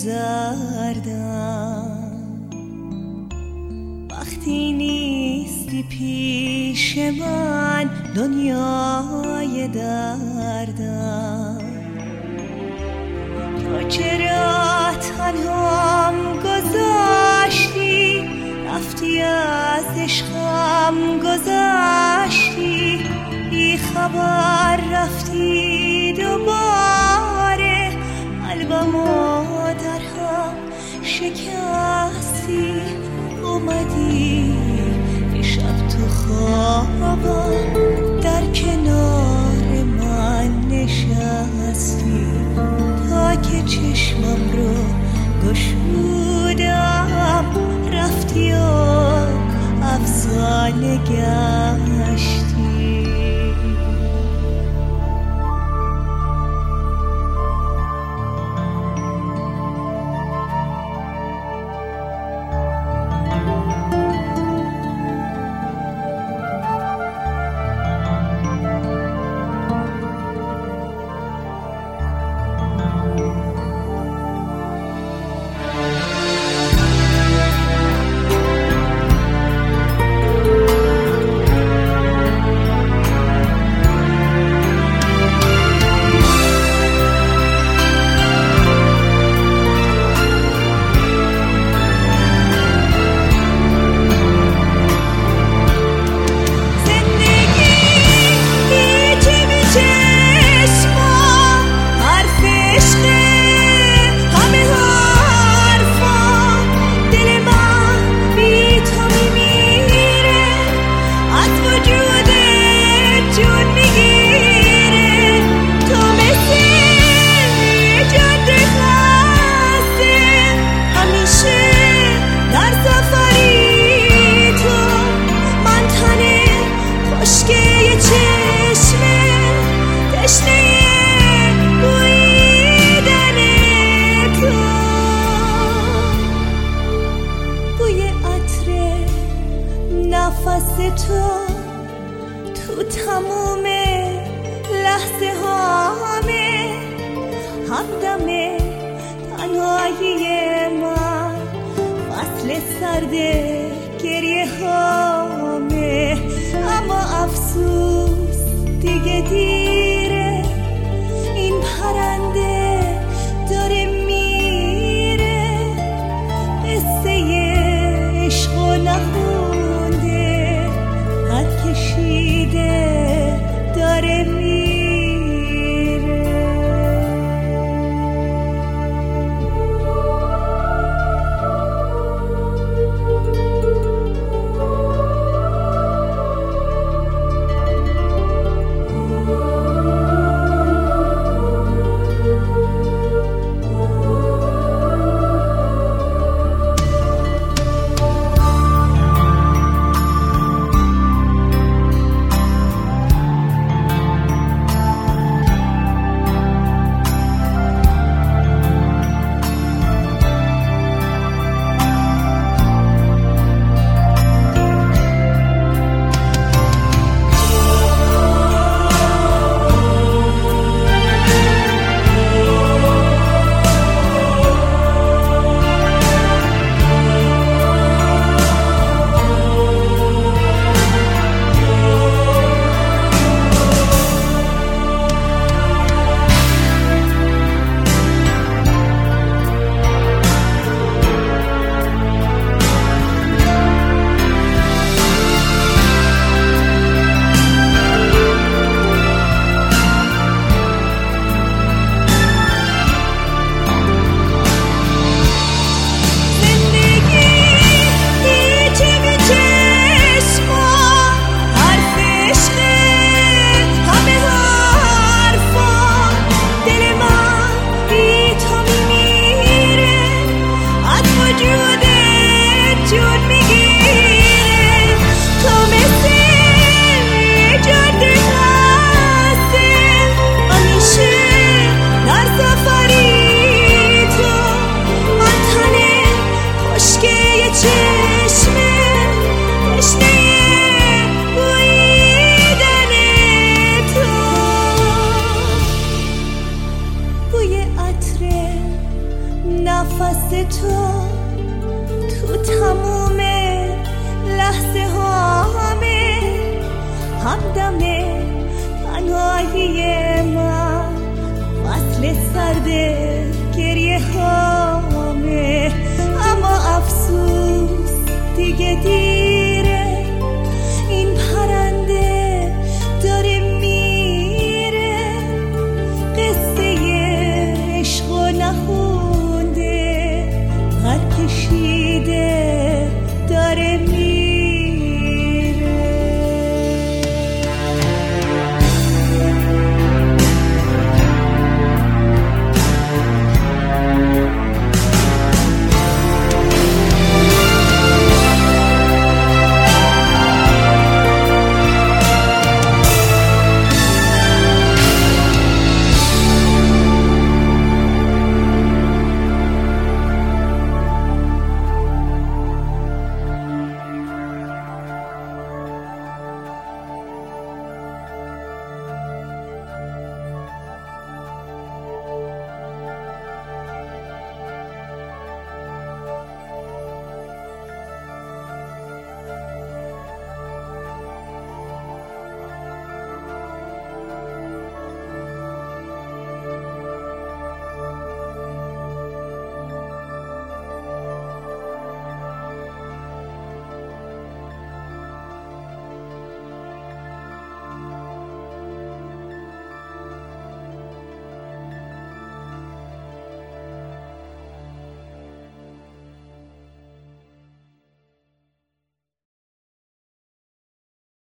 زردم وقتی نیستی پیش من دنیای دردم تو چرا تنهام گذاشتی رفتی از عشقم گذشتی بی خبر رفتی دوباره قلبمو در هم شکستی اومدی یه شب تو خوابم در کنار من نشستی تا که چشمم رو گشودم رفتی و افسانه گشتی نفس تو تموم لحظه هامه همدم تنهایی من فصل سرد گریه هامه اما افسوس دیگه دیره این پرنده داره میره قصه عشق و نخونده قد کشیده داره میره نفس تو تموم لحظه هامه، همدم تنهایی من، فصل سرد گریه هامه. اما افسوس دیگه